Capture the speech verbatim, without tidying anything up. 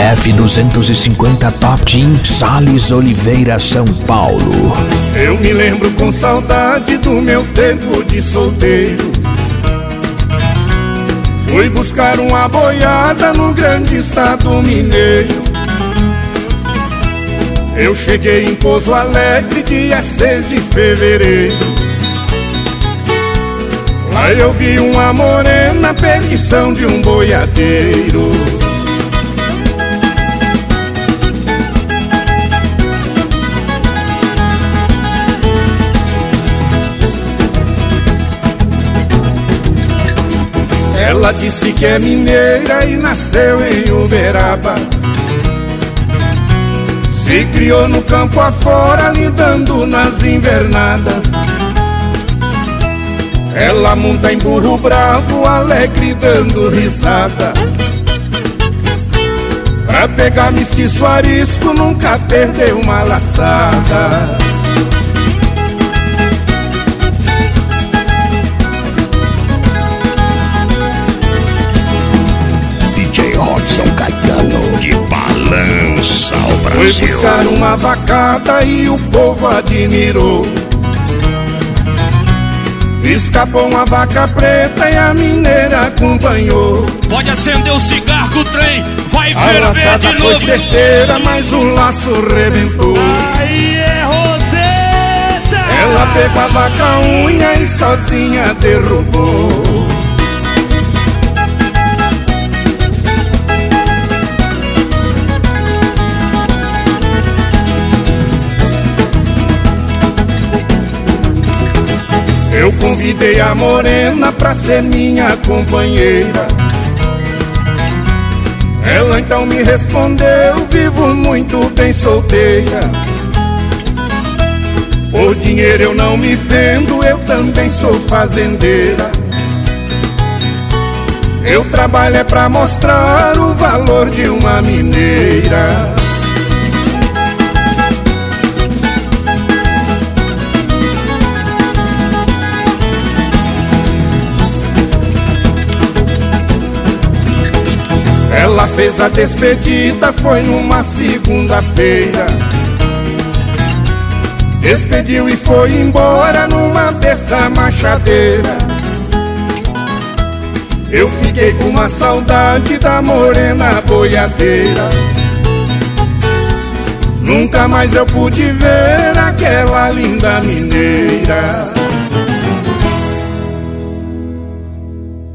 F duzentos e cinquenta Top Team, Sales Oliveira, São Paulo. Eu me lembro com saudade do meu tempo de solteiro. Fui buscar uma boiada no grande estado mineiro. Eu cheguei em Pouso Alegre dia seis de fevereiro. Lá eu vi uma morena, perdição de um boiadeiro. Ela disse que é mineira e nasceu em Uberaba. Se criou no campo afora, lidando nas invernadas. Ela monta em burro bravo, alegre, dando risada. Pra pegar mestiço arisco, nunca perdeu uma laçada. D J Robson Caetano, que balança o Brasil. Foi buscar uma vacada e o povo admirou. Escapou uma vaca preta e a mineira acompanhou. Pode acender o cigarro que o trem vai A ferver laçada de foi novo. certeira, mas o laço rebentou. Aí é Roseta. Ela pegou a vaca unha e sozinha derrubou. Eu convidei a morena pra ser minha companheira. Ela então me respondeu: vivo muito bem solteira. Por dinheiro eu não me vendo, eu também sou fazendeira. Eu trabalho é pra mostrar o valor de uma mineira. Ela fez a despedida, foi numa segunda-feira. Despediu e foi embora numa besta machadeira. Eu fiquei com uma saudade da morena boiadeira. Nunca mais eu pude ver aquela linda mineira.